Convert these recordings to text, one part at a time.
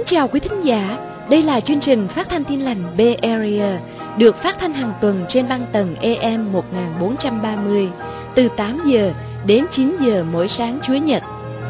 chào quý thính giả, đây là chương trình phát thanh Tin Lành Bay Area, được phát thanh hàng tuần trên băng tần AM 1430, từ 8 giờ đến 9 giờ mỗi sáng Chủ nhật.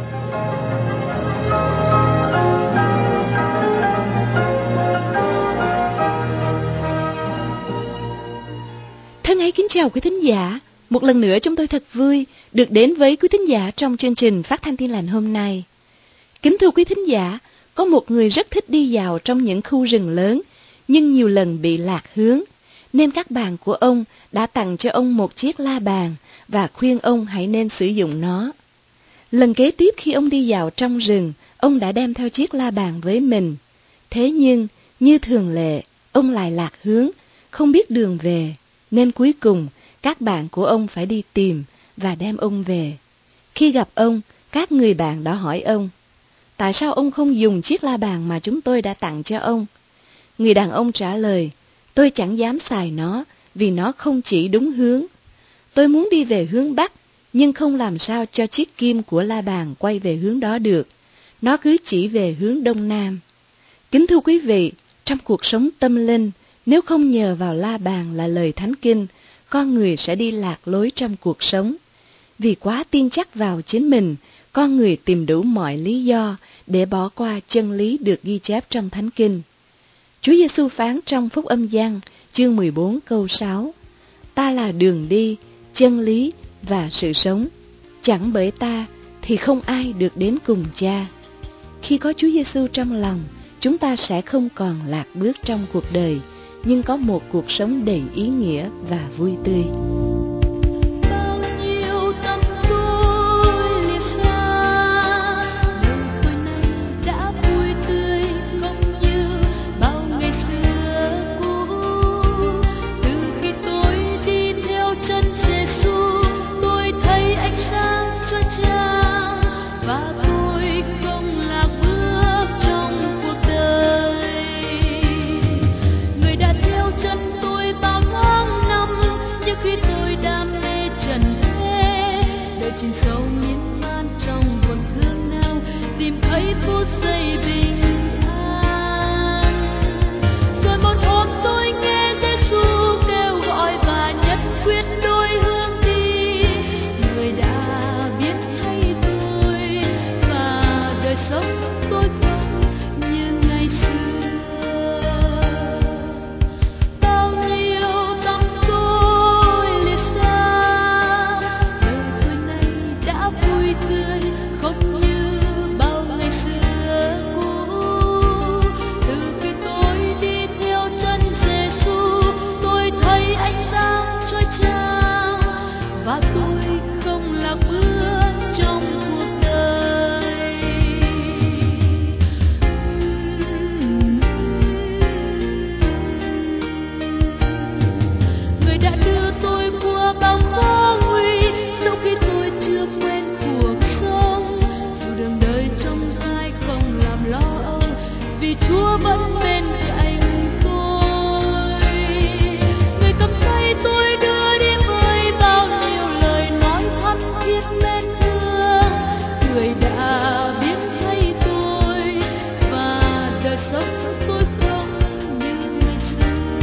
Thân ái kính chào quý thính giả, một lần nữa chúng tôi thật vui được đến với quý thính giả trong chương trình phát thanh Tin Lành hôm nay. Kính thưa quý thính giả, có một người rất thích đi dạo trong những khu rừng lớn, nhưng nhiều lần bị lạc hướng, nên các bạn của ông đã tặng cho ông một chiếc la bàn và khuyên ông hãy nên sử dụng nó. Lần kế tiếp khi ông đi dạo trong rừng, ông đã đem theo chiếc la bàn với mình. Thế nhưng, như thường lệ, ông lại lạc hướng, không biết đường về, nên cuối cùng các bạn của ông phải đi tìm và đem ông về. Khi gặp ông, các người bạn đã hỏi ông: tại sao ông không dùng chiếc la bàn mà chúng tôi đã tặng cho ông? Người đàn ông trả lời: tôi chẳng dám xài nó vì nó không chỉ đúng hướng. Tôi muốn đi về hướng Bắc, nhưng không làm sao cho chiếc kim của la bàn quay về hướng đó được. Nó cứ chỉ về hướng Đông Nam. Kính thưa quý vị, trong cuộc sống tâm linh, nếu không nhờ vào la bàn là lời Thánh Kinh, con người sẽ đi lạc lối trong cuộc sống. Vì quá tin chắc vào chính mình, con người tìm đủ mọi lý do để bỏ qua chân lý được ghi chép trong Thánh Kinh. Chúa Giêsu phán trong Phúc Âm Giăng, chương 14 câu 6: ta là đường đi, chân lý và sự sống. Chẳng bởi ta thì không ai được đến cùng Cha. Khi có Chúa Giêsu trong lòng, chúng ta sẽ không còn lạc bước trong cuộc đời, nhưng có một cuộc sống đầy ý nghĩa và vui tươi. Chìm sâu miên man trong buồn thương nào, tìm thấy phút giây bình an. Rồi một hôm tôi nghe Giêsu kêu gọi và nhất quyết đôi hướng đi. Người đã biến thay tôi và đời sống tôi không như ngày xưa. Chúa vẫn bên cạnh tôi. Người cầm tay tôi đưa đi với bao nhiêu lời nói thắm thiết mến thương. Người đã biến thay tôi và đời sống tôi không như ngày xưa.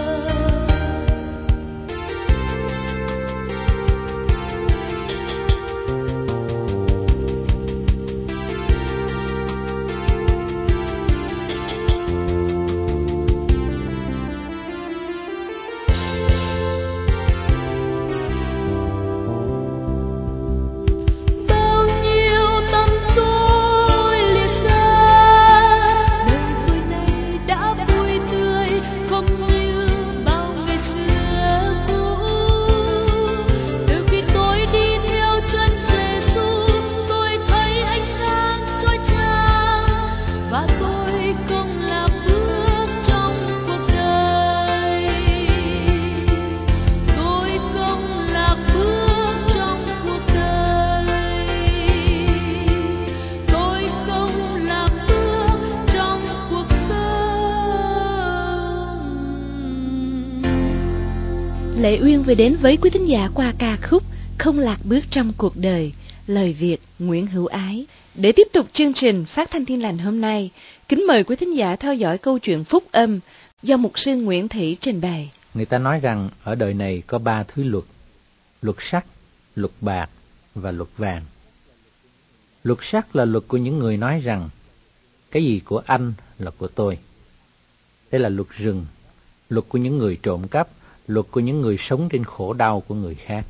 Lệ Uyên vừa đến với quý thính giả qua ca khúc Không lạc bước trong cuộc đời, lời Việt Nguyễn Hữu Ái. Để tiếp tục chương trình phát thanh Tin Lành hôm nay, Kính mời quý thính giả theo dõi câu chuyện Phúc Âm do mục sư Nguyễn Thị trình bày. Người ta nói rằng ở đời này có 3 thứ luật: luật sắt, luật bạc và luật vàng. Luật sắt là luật của những người nói rằng cái gì của anh là của tôi. Đây là luật rừng, luật của những người trộm cắp, luật của những người sống trên khổ đau của người khác.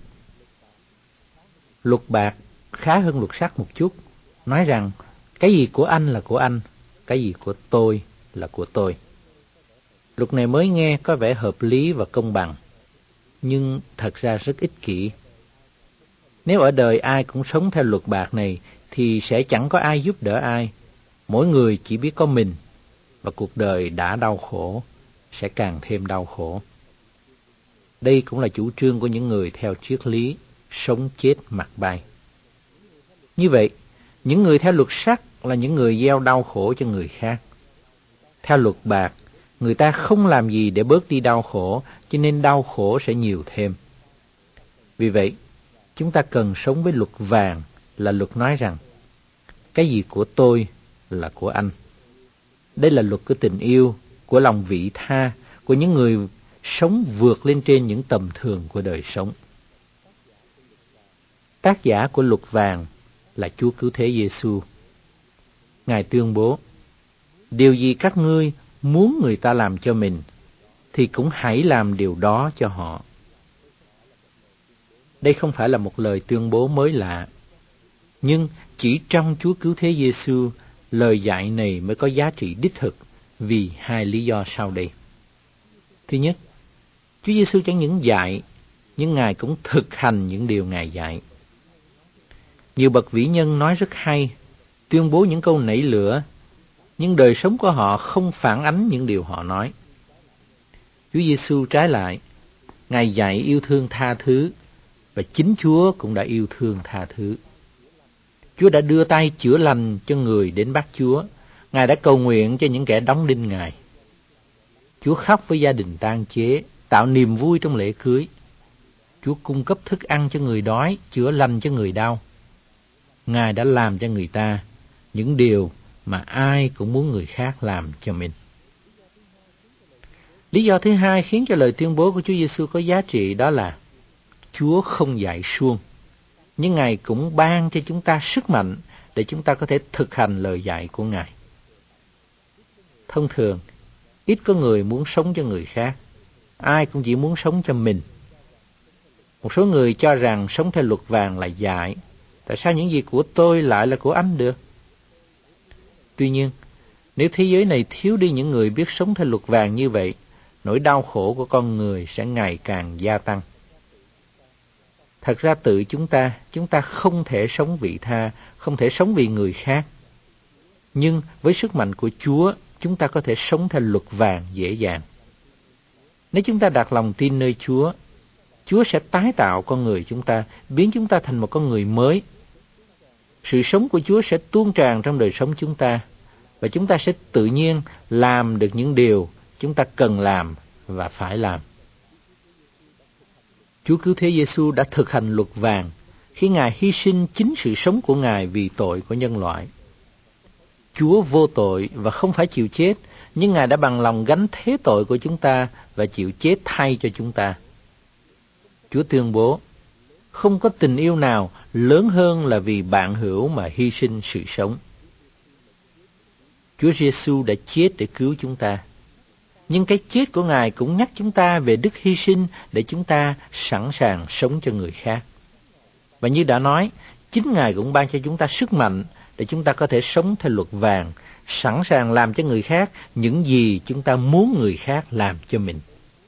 Luật bạc khá hơn luật sắt một chút, nói rằng cái gì của anh là của anh, cái gì của tôi là của tôi. Luật này mới nghe có vẻ hợp lý và công bằng, nhưng thật ra rất ích kỷ. Nếu ở đời ai cũng sống theo luật bạc này thì sẽ chẳng có ai giúp đỡ ai. Mỗi người chỉ biết có mình, và cuộc đời đã đau khổ sẽ càng thêm đau khổ. Đây cũng là chủ trương của những người theo triết lý sống chết mặc bay. Như vậy, những người theo luật sắt là những người gieo đau khổ cho người khác. Theo luật bạc, người ta không làm gì để bớt đi đau khổ, cho nên đau khổ sẽ nhiều thêm. Vì vậy, chúng ta cần sống với luật vàng, là luật nói rằng cái gì của tôi là của anh. Đây là luật của tình yêu, của lòng vị tha, của những người sống vượt lên trên những tầm thường của đời sống. Tác giả của luật vàng là Chúa Cứu Thế Giêsu. Ngài tuyên bố: điều gì các ngươi muốn người ta làm cho mình, thì cũng hãy làm điều đó cho họ. Đây không phải là một lời tuyên bố mới lạ, nhưng chỉ trong Chúa Cứu Thế Giêsu, lời dạy này mới có giá trị đích thực vì 2 lý do sau đây. Thứ nhất, Chúa Giêsu chẳng những dạy, nhưng Ngài cũng thực hành những điều Ngài dạy. Nhiều bậc vĩ nhân nói rất hay, tuyên bố những câu nảy lửa, nhưng đời sống của họ không phản ánh những điều họ nói. Chúa Giêsu trái lại, Ngài dạy yêu thương tha thứ, và chính Chúa cũng đã yêu thương tha thứ. Chúa đã đưa tay chữa lành cho người đến bắt Chúa. Ngài đã cầu nguyện cho những kẻ đóng đinh Ngài. Chúa khóc với gia đình tang chế, tạo niềm vui trong lễ cưới. Chúa cung cấp thức ăn cho người đói, chữa lành cho người đau. Ngài đã làm cho người ta những điều mà ai cũng muốn người khác làm cho mình. Lý do thứ hai khiến cho lời tuyên bố của Chúa Giêsu có giá trị, đó là Chúa không dạy suông, nhưng Ngài cũng ban cho chúng ta sức mạnh để chúng ta có thể thực hành lời dạy của Ngài. Thông thường, ít có người muốn sống cho người khác, ai cũng chỉ muốn sống cho mình. Một số người cho rằng sống theo luật vàng là dại. Tại sao những gì của tôi lại là của anh được? Tuy nhiên, nếu thế giới này thiếu đi những người biết sống theo luật vàng như vậy, nỗi đau khổ của con người sẽ ngày càng gia tăng. Thật ra tự chúng ta không thể sống vị tha, không thể sống vì người khác. Nhưng với sức mạnh của Chúa, chúng ta có thể sống theo luật vàng dễ dàng. Nếu chúng ta đặt lòng tin nơi Chúa, Chúa sẽ tái tạo con người chúng ta, biến chúng ta thành một con người mới. Sự sống của Chúa sẽ tuôn tràn trong đời sống chúng ta, và chúng ta sẽ tự nhiên làm được những điều chúng ta cần làm và phải làm. Chúa Cứu Thế Giêsu đã thực hành luật vàng khi Ngài hy sinh chính sự sống của Ngài vì tội của nhân loại. Chúa vô tội và không phải chịu chết, nhưng Ngài đã bằng lòng gánh thế tội của chúng ta và chịu chết thay cho chúng ta. Chúa tuyên bố, không có tình yêu nào lớn hơn là vì bạn hữu mà hy sinh sự sống. Chúa Giêsu đã chết để cứu chúng ta. Nhưng cái chết của Ngài cũng nhắc chúng ta về đức hy sinh để chúng ta sẵn sàng sống cho người khác. Và như đã nói, chính Ngài cũng ban cho chúng ta sức mạnh để chúng ta có thể sống theo luật vàng, sẵn sàng làm cho người khác những gì chúng ta muốn người khác làm cho mình.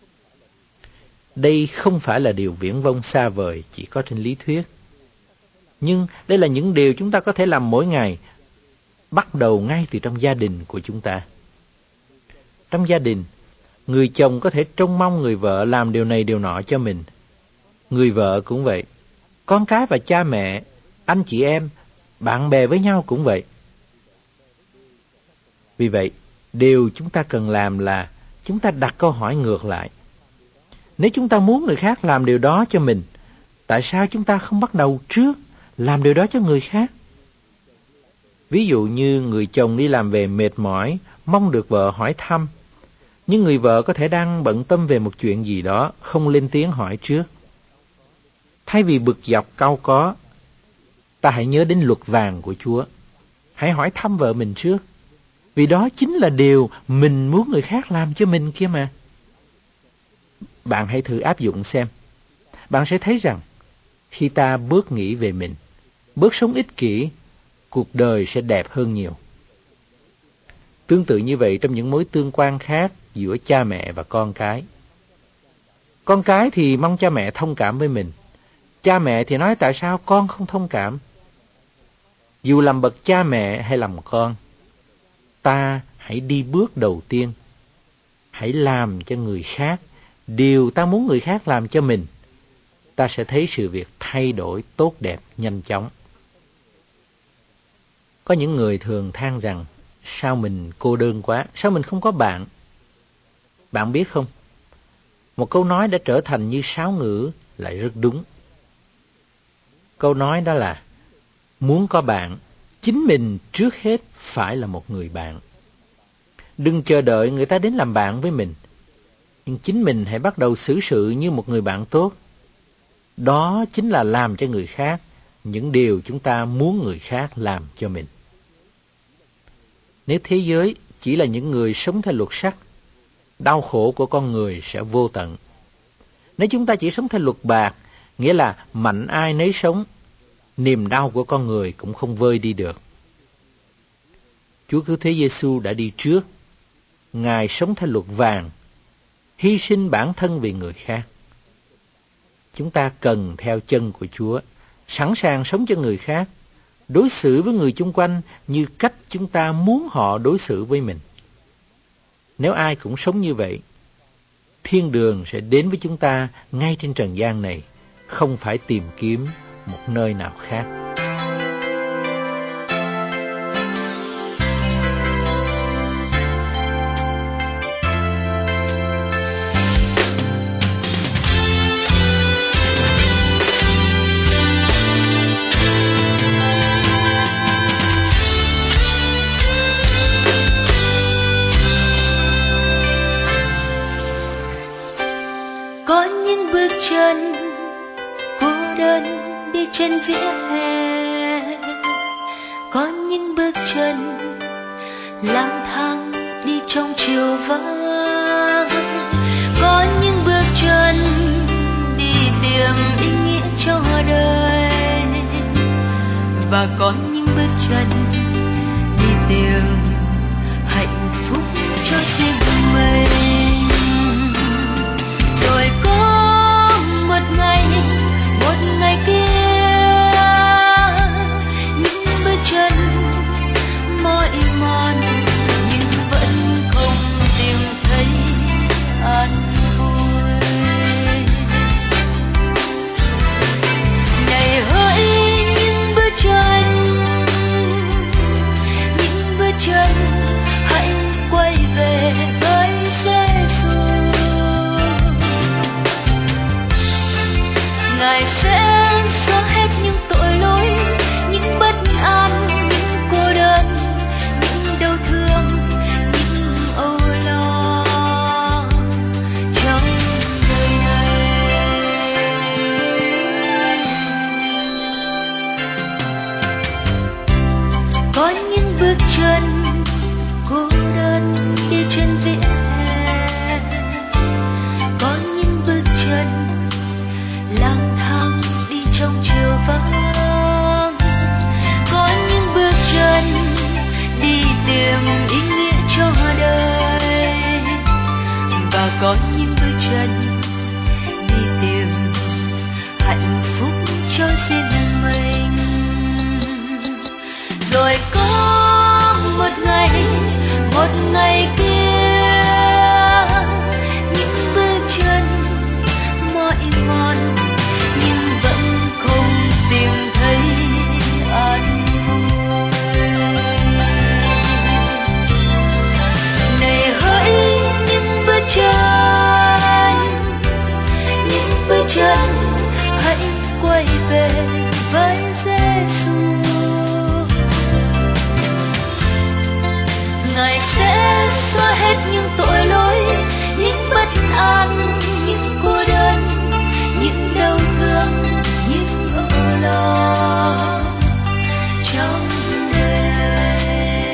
Đây không phải là điều viển vông xa vời chỉ có trên lý thuyết. Nhưng đây là những điều chúng ta có thể làm mỗi ngày, bắt đầu ngay từ trong gia đình của chúng ta. Trong gia đình, người chồng có thể trông mong người vợ làm điều này điều nọ cho mình. Người vợ cũng vậy. Con cái và cha mẹ, anh chị em, bạn bè với nhau cũng vậy. Vì vậy, điều chúng ta cần làm là chúng ta đặt câu hỏi ngược lại. Nếu chúng ta muốn người khác làm điều đó cho mình, tại sao chúng ta không bắt đầu trước làm điều đó cho người khác? Ví dụ như người chồng đi làm về mệt mỏi, mong được vợ hỏi thăm, nhưng người vợ có thể đang bận tâm về một chuyện gì đó, không lên tiếng hỏi trước. Thay vì bực dọc cau có, ta hãy nhớ đến luật vàng của Chúa. Hãy hỏi thăm vợ mình trước, vì đó chính là điều mình muốn người khác làm cho mình kia mà. Bạn hãy thử áp dụng xem. Bạn sẽ thấy rằng, khi ta bớt nghĩ về mình, bớt sống ích kỷ, cuộc đời sẽ đẹp hơn nhiều. Tương tự như vậy trong những mối tương quan khác giữa cha mẹ và con cái. Con cái thì mong cha mẹ thông cảm với mình. Cha mẹ thì nói tại sao con không thông cảm. Dù làm bậc cha mẹ hay làm con, ta hãy đi bước đầu tiên. Hãy làm cho người khác điều ta muốn người khác làm cho mình. Ta sẽ thấy sự việc thay đổi tốt đẹp nhanh chóng. Có những người thường than rằng, sao mình cô đơn quá, sao mình không có bạn? Bạn biết không, một câu nói đã trở thành như sáo ngữ lại rất đúng. Câu nói đó là, muốn có bạn, chính mình trước hết phải là một người bạn. Đừng chờ đợi người ta đến làm bạn với mình, nhưng chính mình hãy bắt đầu xử sự như một người bạn tốt. Đó chính là làm cho người khác những điều chúng ta muốn người khác làm cho mình. Nếu thế giới chỉ là những người sống theo luật sắt, đau khổ của con người sẽ vô tận. Nếu chúng ta chỉ sống theo luật bạc, nghĩa là mạnh ai nấy sống, niềm đau của con người cũng không vơi đi được. Chúa Cứu Thế Giêsu đã đi trước. Ngài sống theo luật vàng, hy sinh bản thân vì người khác. Chúng ta cần theo chân của Chúa, sẵn sàng sống cho người khác, đối xử với người chung quanh như cách chúng ta muốn họ đối xử với mình. Nếu ai cũng sống như vậy, thiên đường sẽ đến với chúng ta ngay trên trần gian này, không phải tìm kiếm một nơi nào khác. Có những bước chân cô đơn đi trên vỉa hè, có những bước chân lang thang đi trong chiều vắng, có những bước chân đi tìm ý nghĩa cho đời, và có những bước chân đi tìm hạnh phúc cho riêng mình. Rồi có một ngày kia, những bước chân mỏi mòn nhưng vẫn không tìm thấy an vui. Này hỡi những bước chân, hãy quay về với Giêsu. Ngài sẽ xóa hết những tội lỗi, những bất an, những cô đơn, những đau thương, những âu lo trong đời này. Có những bước chân cô đơn đi trên vỉa hè, có những bước chân lang thang đi trong chiều vắng, có những bước chân đi tìm ý nghĩa cho đời, và có những bước chân đi tìm hạnh phúc cho riêng mình. Rồi có một ngày kia, những bước chân mỏi mòn nhưng vẫn không tìm thấy an vui. Này hỡi những bước chân, hãy quay về với Giêsu. xóa hết những tội lỗi, những bất an, những cô đơn, những đau thương, những âu lo trong đời này.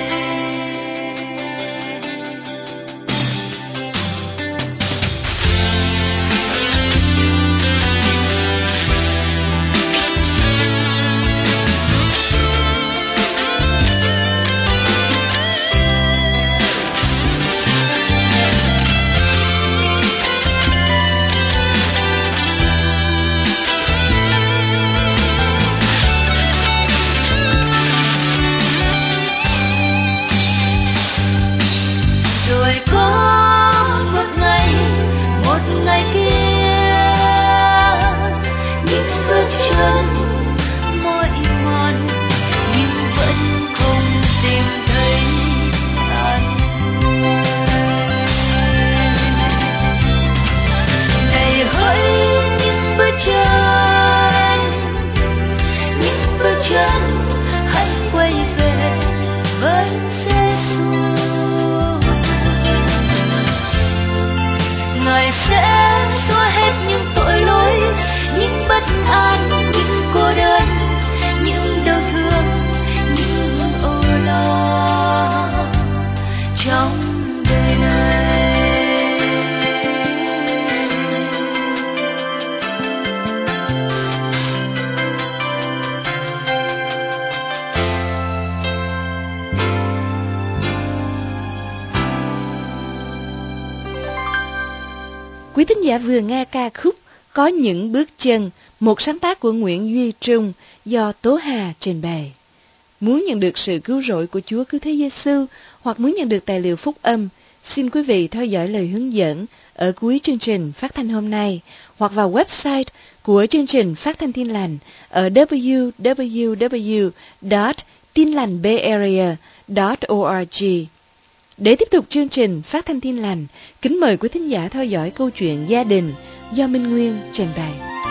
Rồi có một ngày kia, những bước chân mỏi mòn nhưng vẫn không tìm thấy an vui. Này hỡi những bước chân, hãy quay về với Giêsu. Ngài sẽ xóa hết những tội lỗi, những bất an, những cô đơn, những đau thương, những âu lo trong đời này. Quý thính giả vừa nghe ca khúc Có những bước chân, một sáng tác của Nguyễn Duy Trung do Tố Hà trình bày. Muốn nhận được sự cứu rỗi của Chúa Cứu Thế Giêsu hoặc muốn nhận được tài liệu phúc âm, xin quý vị theo dõi lời hướng dẫn ở cuối chương trình phát thanh hôm nay hoặc vào website của chương trình Phát thanh Tin lành ở www.tinlanhbayarea.org. Để tiếp tục chương trình Phát thanh Tin lành, kính mời quý thính giả theo dõi câu chuyện gia đình do Minh Nguyên trình bày.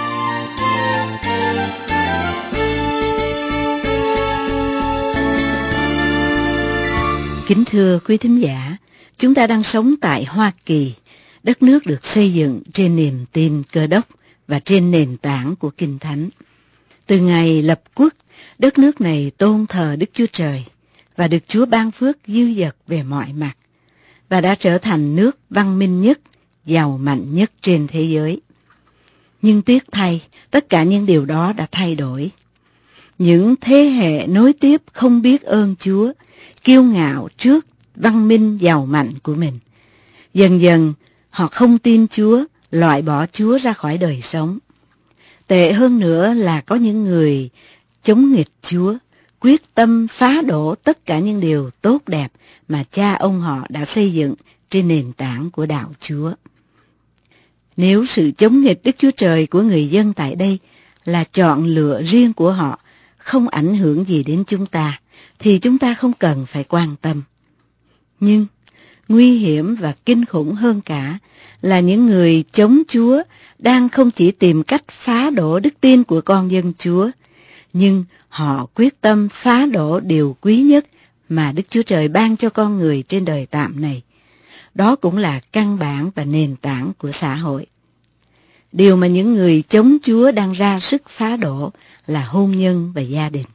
Kính thưa quý thính giả, chúng ta đang sống tại Hoa Kỳ, đất nước được xây dựng trên niềm tin Cơ Đốc và trên nền tảng của Kinh Thánh. Từ ngày lập quốc, đất nước này tôn thờ Đức Chúa Trời và được Chúa ban phước dư dật về mọi mặt, và đã trở thành nước văn minh nhất, giàu mạnh nhất trên thế giới. Nhưng tiếc thay, tất cả những điều đó đã thay đổi. Những thế hệ nối tiếp không biết ơn Chúa, kiêu ngạo trước văn minh giàu mạnh của mình. Dần dần, họ không tin Chúa, loại bỏ Chúa ra khỏi đời sống. Tệ hơn nữa là có những người chống nghịch Chúa, quyết tâm phá đổ tất cả những điều tốt đẹp mà cha ông họ đã xây dựng trên nền tảng của đạo Chúa. Nếu sự chống nghịch Đức Chúa Trời của người dân tại đây là chọn lựa riêng của họ, không ảnh hưởng gì đến chúng ta, thì chúng ta không cần phải quan tâm. Nhưng nguy hiểm và kinh khủng hơn cả là những người chống Chúa đang không chỉ tìm cách phá đổ đức tin của con dân Chúa, nhưng họ quyết tâm phá đổ điều quý nhất mà Đức Chúa Trời ban cho con người trên đời tạm này. Đó cũng là căn bản và nền tảng của xã hội. Điều mà những người chống Chúa đang ra sức phá đổ là hôn nhân và gia đình.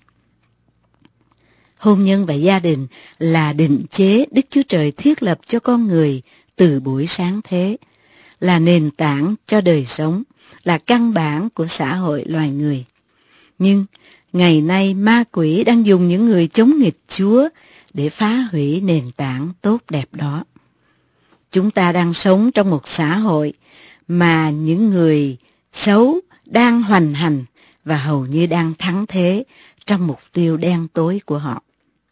Hôn nhân và gia đình là định chế Đức Chúa Trời thiết lập cho con người từ buổi sáng thế, là nền tảng cho đời sống, là căn bản của xã hội loài người. Nhưng ngày nay ma quỷ đang dùng những người chống nghịch Chúa để phá hủy nền tảng tốt đẹp đó. Chúng ta đang sống trong một xã hội mà những người xấu đang hoành hành và hầu như đang thắng thế trong mục tiêu đen tối của họ.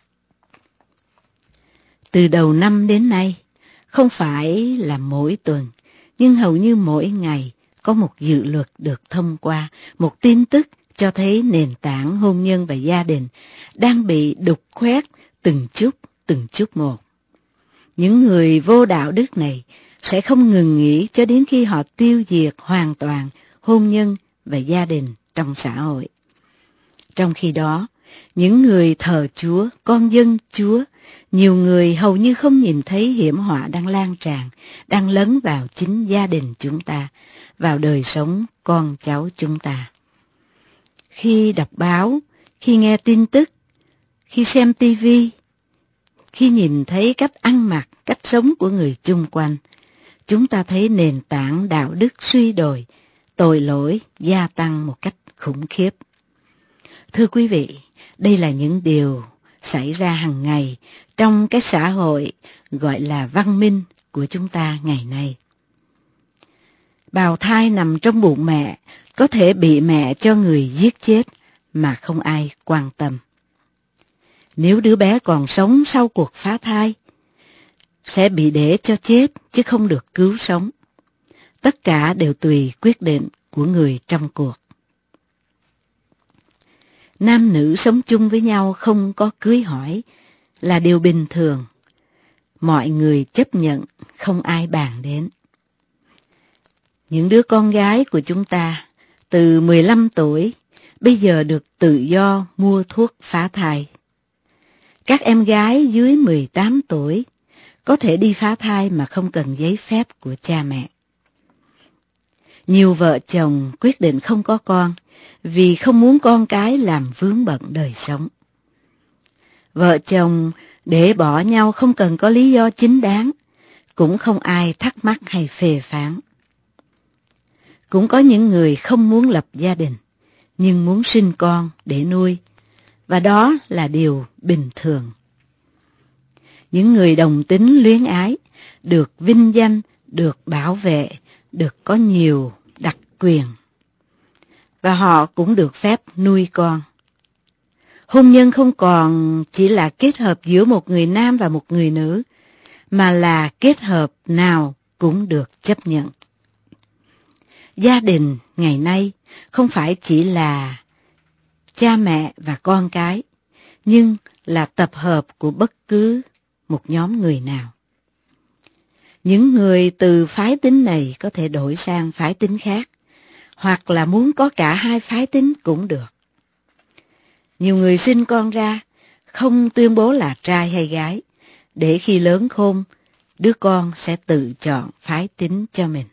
Từ đầu năm đến nay, không phải là mỗi tuần, nhưng hầu như mỗi ngày có một dự luật được thông qua, một tin tức cho thấy nền tảng hôn nhân và gia đình đang bị đục khoét từng chút một. Những người vô đạo đức này sẽ không ngừng nghỉ cho đến khi họ tiêu diệt hoàn toàn hôn nhân và gia đình trong xã hội. Trong khi đó, những người thờ Chúa, con dân Chúa, Nhiều người hầu như không nhìn thấy hiểm họa đang lan tràn, đang lấn vào chính gia đình chúng ta, vào đời sống con cháu chúng ta. Khi đọc báo, khi nghe tin tức, khi xem tivi, khi nhìn thấy cách ăn mặc, cách sống của người chung quanh, chúng ta thấy nền tảng đạo đức suy đồi, tội lỗi gia tăng một cách khủng khiếp. Thưa quý vị, đây là những điều xảy ra hàng ngày trong cái xã hội gọi là văn minh của chúng ta ngày nay. Bào thai nằm trong bụng mẹ có thể bị mẹ cho người giết chết mà không ai quan tâm. Nếu đứa bé còn sống sau cuộc phá thai, sẽ bị để cho chết chứ không được cứu sống. Tất cả đều tùy quyết định của người trong cuộc. Nam nữ sống chung với nhau không có cưới hỏi là điều bình thường. Mọi người chấp nhận, không ai bàn đến. Những đứa con gái của chúng ta từ 15 tuổi bây giờ được tự do mua thuốc phá thai. Các em gái dưới 18 tuổi có thể đi phá thai mà không cần giấy phép của cha mẹ. Nhiều vợ chồng quyết định không có con vì không muốn con cái làm vướng bận đời sống. Vợ chồng để bỏ nhau không cần có lý do chính đáng, cũng không ai thắc mắc hay phê phán. Cũng có những người không muốn lập gia đình, nhưng muốn sinh con để nuôi, và đó là điều bình thường. Những người đồng tính luyến ái được vinh danh, được bảo vệ, được có nhiều đặc quyền. Và họ cũng được phép nuôi con. Hôn nhân không còn chỉ là kết hợp giữa một người nam và một người nữ, mà là kết hợp nào cũng được chấp nhận. Gia đình ngày nay không phải chỉ là cha mẹ và con cái, nhưng là tập hợp của bất cứ một nhóm người nào. Những người từ phái tính này có thể đổi sang phái tính khác, hoặc là muốn có cả hai phái tính cũng được. Nhiều người sinh con ra không tuyên bố là trai hay gái, để khi lớn khôn, đứa con sẽ tự chọn phái tính cho mình.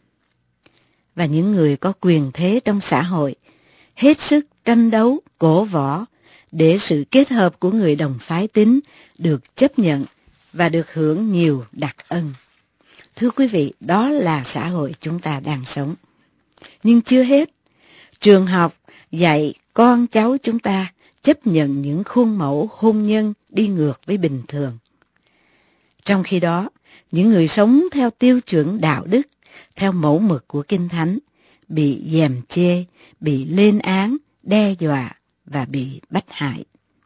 Và những người có quyền thế trong xã hội hết sức tranh đấu, cổ võ để sự kết hợp của người đồng phái tính được chấp nhận và được hưởng nhiều đặc ân. Thưa quý vị, đó là xã hội chúng ta đang sống. Nhưng chưa hết, trường học dạy con cháu chúng ta chấp nhận những khuôn mẫu hôn nhân đi ngược với bình thường. Trong khi đó, những người sống theo tiêu chuẩn đạo đức, theo mẫu mực của Kinh Thánh, bị gièm chê, bị lên án, đe dọa và bị bách hại.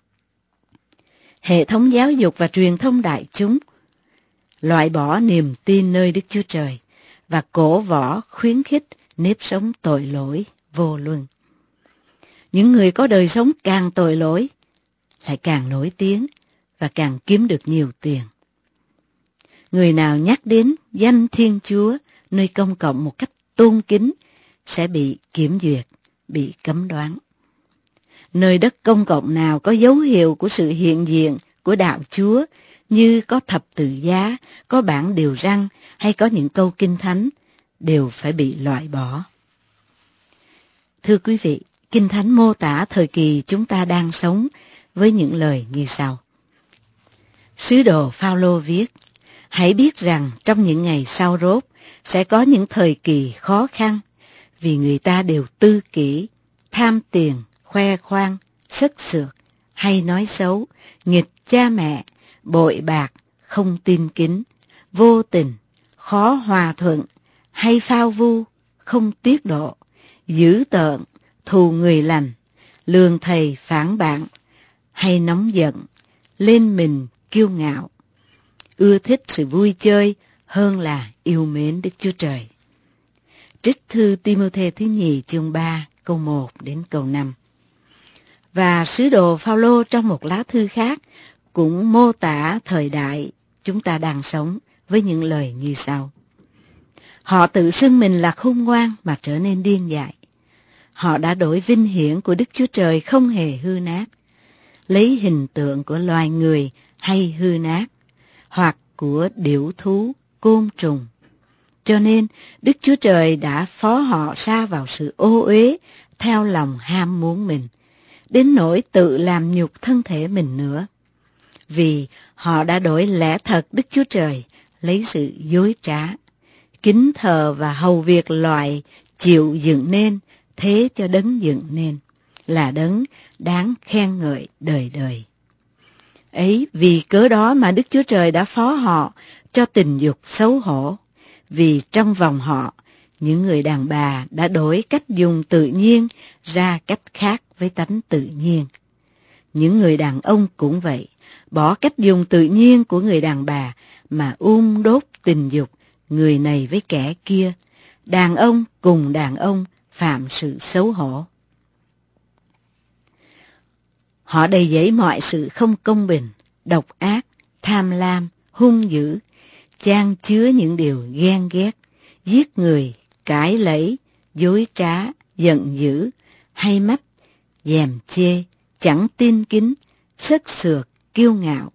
Hệ thống giáo dục và truyền thông đại chúng loại bỏ niềm tin nơi Đức Chúa Trời và cổ võ khuyến khích nếp sống tội lỗi vô luân. Những người có đời sống càng tội lỗi lại càng nổi tiếng và càng kiếm được nhiều tiền. Người nào nhắc đến danh Thiên Chúa nơi công cộng một cách tôn kính sẽ bị kiểm duyệt, bị cấm đoán. Nơi đất công cộng nào có dấu hiệu của sự hiện diện của đạo Chúa như có thập tự giá, có bản điều răn hay có những câu kinh thánh đều phải bị loại bỏ. Thưa quý vị, Kinh Thánh mô tả thời kỳ chúng ta đang sống với những lời như sau. Sứ đồ Phao-lô viết, hãy biết rằng trong những ngày sau rốt sẽ có những thời kỳ khó khăn, vì người ta đều tư kỷ, tham tiền, khoe khoang, sất sượt, hay nói xấu, nghịch cha mẹ, bội bạc, không tin kính, vô tình, khó hòa thuận, hay phao vu, không tiết độ, dữ tợn, thù người lành, lường thầy phản bạn, hay nóng giận, lên mình kiêu ngạo, ưa thích sự vui chơi hơn là yêu mến Đức Chúa Trời. Trích thư Ti-mô-thê thứ nhì chương 3 câu 1 đến câu 5. Và sứ đồ Phao-lô trong một lá thư khác cũng mô tả thời đại chúng ta đang sống với những lời như sau. Họ tự xưng mình là khôn ngoan mà trở nên điên dại. Họ đã đổi vinh hiển của Đức Chúa Trời không hề hư nát, lấy hình tượng của loài người hay hư nát, hoặc của điểu thú, côn trùng. Cho nên, Đức Chúa Trời đã phó họ sa vào sự ô uế theo lòng ham muốn mình, đến nỗi tự làm nhục thân thể mình nữa. Vì họ đã đổi lẽ thật Đức Chúa Trời lấy sự dối trá, kính thờ và hầu việc loại chịu dựng nên, thế cho đấng dựng nên, là đấng đáng khen ngợi đời đời. Ấy vì cớ đó mà Đức Chúa Trời đã phó họ cho tình dục xấu hổ, vì trong vòng họ, những người đàn bà đã đổi cách dùng tự nhiên ra cách khác với tánh tự nhiên. Những người đàn ông cũng vậy, bỏ cách dùng tự nhiên của người đàn bà mà đốt tình dục người này với kẻ kia, đàn ông cùng đàn ông phạm sự xấu hổ. Họ đầy dẫy mọi sự không công bình, độc ác, tham lam, hung dữ, chan chứa những điều ghen ghét, giết người, cãi lẫy, dối trá, giận dữ, hay mắt, dèm chê, chẳng tin kính, sức sược, kiêu ngạo,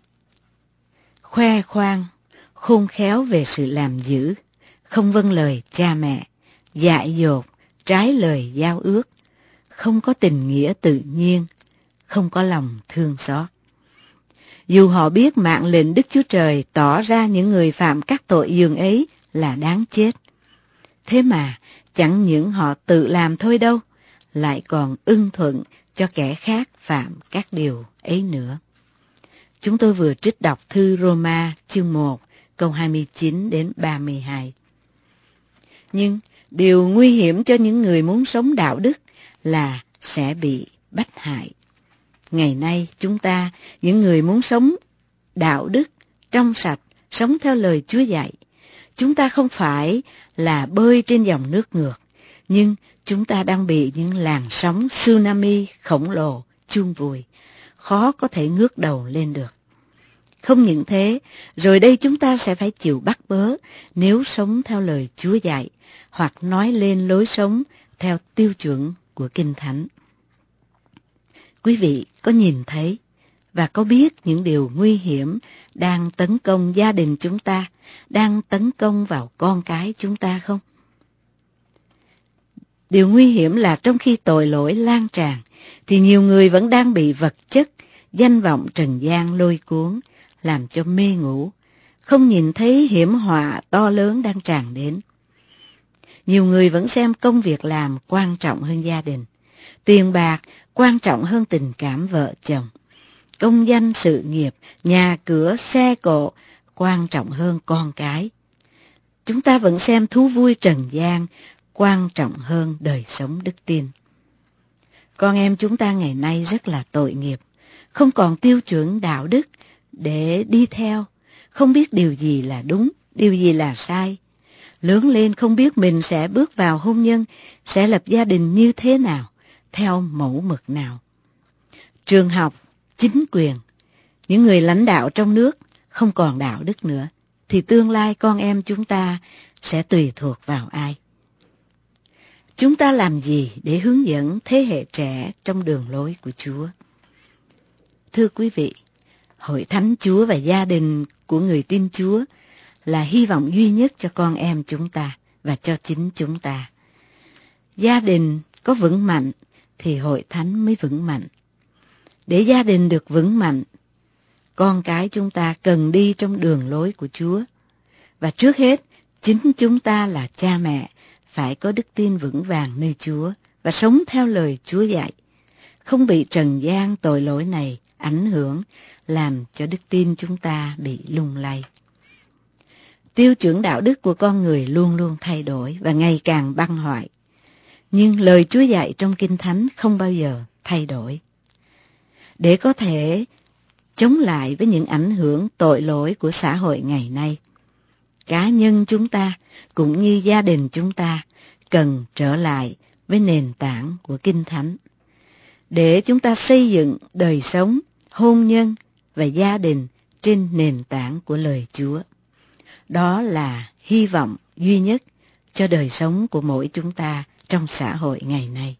khoe khoang, khôn khéo về sự làm dữ, không vâng lời cha mẹ, dại dột, trái lời giao ước, không có tình nghĩa tự nhiên, không có lòng thương xót. Dù họ biết mạng lệnh Đức Chúa Trời tỏ ra những người phạm các tội dường ấy là đáng chết, thế mà chẳng những họ tự làm thôi đâu, lại còn ưng thuận cho kẻ khác phạm các điều ấy nữa. Chúng tôi vừa trích đọc thư Roma chương 1 câu 29 đến 32. Nhưng điều nguy hiểm cho những người muốn sống đạo đức là sẽ bị bách hại. Ngày nay chúng ta, những người muốn sống đạo đức, trong sạch, sống theo lời Chúa dạy, chúng ta không phải là bơi trên dòng nước ngược, nhưng chúng ta đang bị những làn sóng tsunami khổng lồ chôn vùi, khó có thể ngước đầu lên được. Không những thế, rồi đây chúng ta sẽ phải chịu bắt bớ nếu sống theo lời Chúa dạy, hoặc nói lên lối sống theo tiêu chuẩn của Kinh Thánh. Quý vị có nhìn thấy và có biết những điều nguy hiểm đang tấn công gia đình chúng ta, đang tấn công vào con cái chúng ta không? Điều nguy hiểm là trong khi tội lỗi lan tràn, thì nhiều người vẫn đang bị vật chất, danh vọng trần gian lôi cuốn, làm cho mê ngủ, không nhìn thấy hiểm họa to lớn đang tràn đến. Nhiều người vẫn xem công việc làm quan trọng hơn gia đình, tiền bạc quan trọng hơn tình cảm vợ chồng, công danh sự nghiệp, nhà cửa, xe cộ quan trọng hơn con cái. Chúng ta vẫn xem thú vui trần gian quan trọng hơn đời sống đức tin. Con em chúng ta ngày nay rất là tội nghiệp, không còn tiêu chuẩn đạo đức để đi theo, không biết điều gì là đúng, điều gì là sai. Lớn lên không biết mình sẽ bước vào hôn nhân, sẽ lập gia đình như thế nào, theo mẫu mực nào. Trường học, chính quyền, những người lãnh đạo trong nước không còn đạo đức nữa, thì tương lai con em chúng ta sẽ tùy thuộc vào ai? Chúng ta làm gì để hướng dẫn thế hệ trẻ trong đường lối của Chúa? Thưa quý vị, Hội Thánh Chúa và gia đình của người tin Chúa là hy vọng duy nhất cho con em chúng ta và cho chính chúng ta. Gia đình có vững mạnh thì Hội Thánh mới vững mạnh. Để gia đình được vững mạnh, con cái chúng ta cần đi trong đường lối của Chúa. Và trước hết, chính chúng ta là cha mẹ phải có đức tin vững vàng nơi Chúa và sống theo lời Chúa dạy, không bị trần gian tội lỗi này ảnh hưởng, làm cho đức tin chúng ta bị lung lay. Tiêu chuẩn đạo đức của con người luôn luôn thay đổi và ngày càng băng hoại. Nhưng lời Chúa dạy trong Kinh Thánh không bao giờ thay đổi. Để có thể chống lại với những ảnh hưởng tội lỗi của xã hội ngày nay, cá nhân chúng ta cũng như gia đình chúng ta cần trở lại với nền tảng của Kinh Thánh, để chúng ta xây dựng đời sống, hôn nhân và gia đình trên nền tảng của lời Chúa. Đó là hy vọng duy nhất cho đời sống của mỗi chúng ta trong xã hội ngày nay.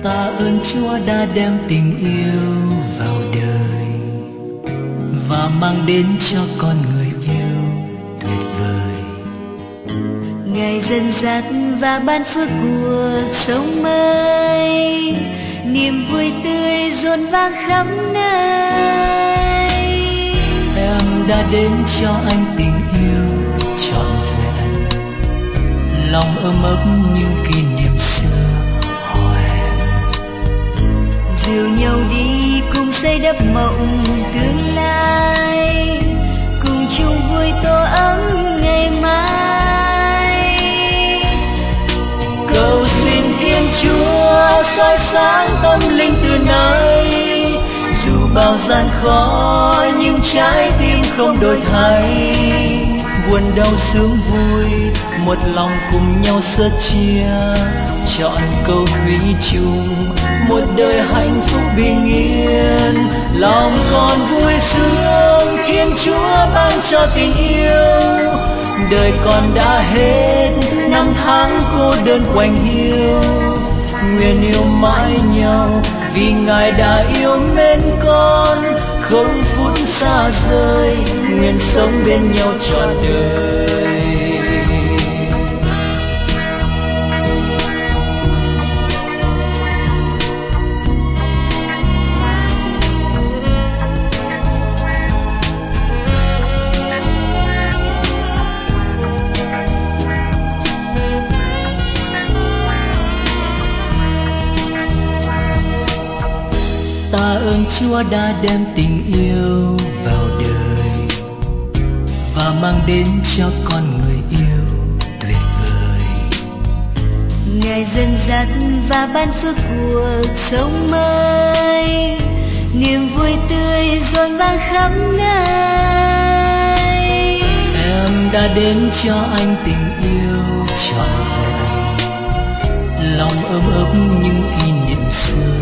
Tạ ơn Chúa đã đem tình yêu vào đời và mang đến cho con người yêu tuyệt vời. Ngài dẫn dắt và ban phước cuộc sống mới, niềm vui tươi dồn vang khắp nơi. Em đã đến cho anh tình yêu trọn vẹn, lòng ấm ấp những kỷ niệm xưa hò hẹn. Dìu nhau đi cùng xây đắp mộng tương lai, cùng chung vui tô ấm ngày mai. Cầu xin Thiên Chúa soi sáng tâm linh từ nay, dù bao gian khó nhưng trái tim không đổi thay. Buồn đau sướng vui một lòng cùng nhau sớt chia, chọn câu thủy chung một đời hạnh phúc bình yên. Lòng còn vui sướng Thiên Chúa ban cho tình yêu, đời còn đã hết năm tháng cô đơn quạnh hiu. Nguyện yêu mãi nhau vì Ngài đã yêu mến con, không phút xa rời, nguyện sống bên nhau trọn đời. Tạ ơn Chúa đã đem tình yêu vào đời và mang đến cho con người yêu tuyệt vời. Ngài dẫn dắt và ban phước cuộc sống mới, niềm vui tươi dồn vang khắp nơi. Em đã đến cho anh tình yêu trọn vẹn, lòng ấm ấp những kỷ niệm xưa.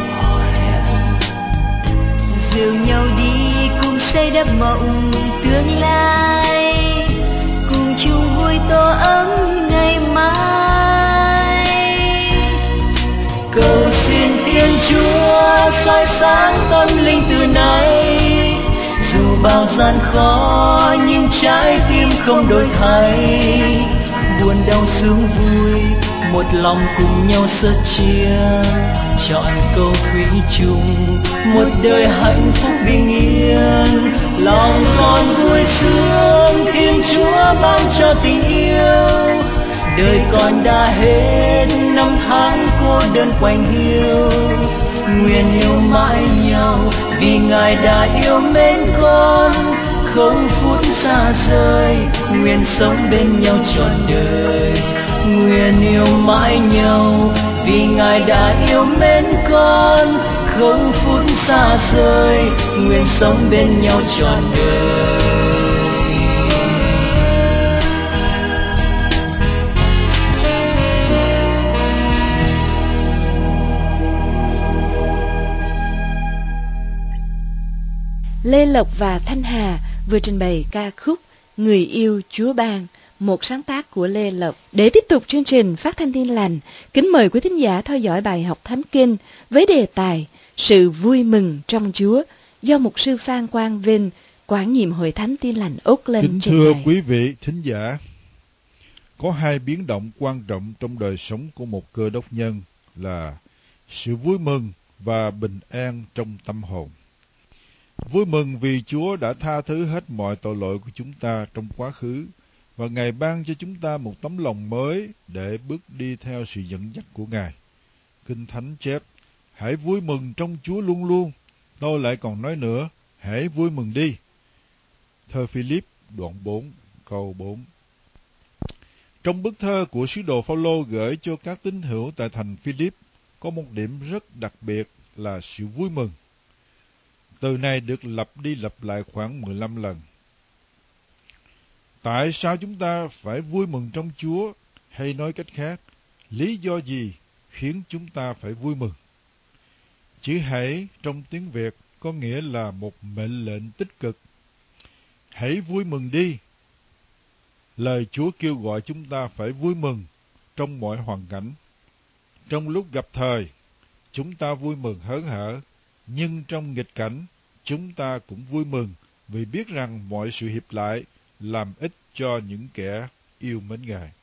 Dìu nhau đi cùng xây đắp mộng tương lai, cùng chung vui tô ấm ngày mai. Cầu xin Thiên Chúa soi sáng tâm linh từ nay, dù bao gian khó nhưng trái tim không đổi thay. Buồn đau sướng vui một lòng cùng nhau sớt chia, chọn câu thủy chung một đời hạnh phúc bình yên. Lòng còn vui sướng Thiên Chúa ban cho tình yêu, đời còn đã hết năm tháng cô đơn quạnh hiu. Nguyện yêu mãi nhau vì Ngài đã yêu mến con, không phút xa rời, nguyện sống bên nhau trọn đời. Nguyện yêu mãi nhau vì Ngài đã yêu mến con, không phút xa rời, nguyện sống bên nhau trọn đời. Lê Lộc và Thanh Hà vừa trình bày ca khúc Người yêu Chúa ban, một sáng tác của Lê Lộc. Để tiếp tục chương trình Phát thanh Tin lành, kính mời quý thính giả theo dõi bài học Thánh Kinh với đề tài Sự vui mừng trong Chúa do mục sư Phan Quang Vinh, quản nhiệm Hội Thánh Tin lành Oakland trình bày. Kính thưa quý vị thính giả, có hai biến động quan trọng trong đời sống của một Cơ đốc nhân là sự vui mừng và bình an trong tâm hồn. Vui mừng vì Chúa đã tha thứ hết mọi tội lỗi của chúng ta trong quá khứ, và Ngài ban cho chúng ta một tấm lòng mới để bước đi theo sự dẫn dắt của Ngài. Kinh Thánh chép, hãy vui mừng trong Chúa luôn luôn. Tôi lại còn nói nữa, hãy vui mừng đi. Thơ Philip đoạn 4 câu 4. Trong bức thơ của sứ đồ Phao-lô gửi cho các tín hữu tại thành Philip, có một điểm rất đặc biệt là sự vui mừng. Từ này được lặp đi lặp lại khoảng 15 lần. Tại sao chúng ta phải vui mừng trong Chúa? Hay nói cách khác, lý do gì khiến chúng ta phải vui mừng? Chữ hãy trong tiếng Việt có nghĩa là một mệnh lệnh tích cực. Hãy vui mừng đi. Lời Chúa kêu gọi chúng ta phải vui mừng trong mọi hoàn cảnh. Trong lúc gặp thời, chúng ta vui mừng hớn hở, nhưng trong nghịch cảnh, chúng ta cũng vui mừng vì biết rằng mọi sự hiệp lại làm ích cho những kẻ yêu mến Ngài.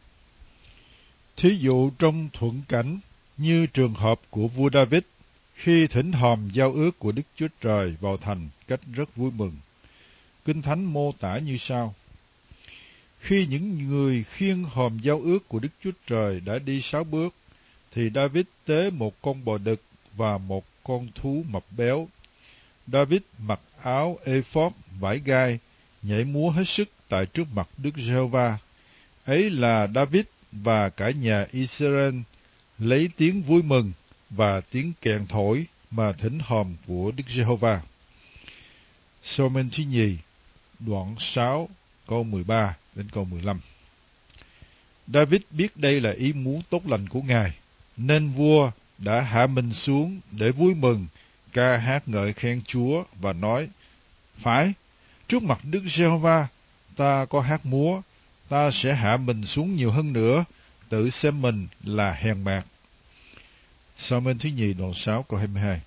Thí dụ trong thuận cảnh như trường hợp của vua David, khi thỉnh hòm giao ước của Đức Chúa Trời vào thành cách rất vui mừng. Kinh Thánh mô tả như sau: Khi những người khiêng hòm giao ước của Đức Chúa Trời đã đi 6 bước, thì David tế một con bò đực và một con thú mập béo. David mặc áo ephod vải gai, nhảy múa hết sức tại trước mặt Đức Giê-hô-va. Ấy là David và cả nhà Israel lấy tiếng vui mừng và tiếng kèn thổi mà thỉnh hòm của Đức Giê-hô-va. Sa-muel thứ nhì, đoạn 6, câu 13 đến câu 15. David biết đây là ý muốn tốt lành của Ngài, nên vua đã hạ mình xuống để vui mừng, ca hát ngợi khen Chúa và nói: Phải, trước mặt Đức Giê-hô-va ta có hát múa, ta sẽ hạ mình xuống nhiều hơn nữa, tự xem mình là hèn mạt. Sa-muel thứ nhì đoạn 6 câu 22.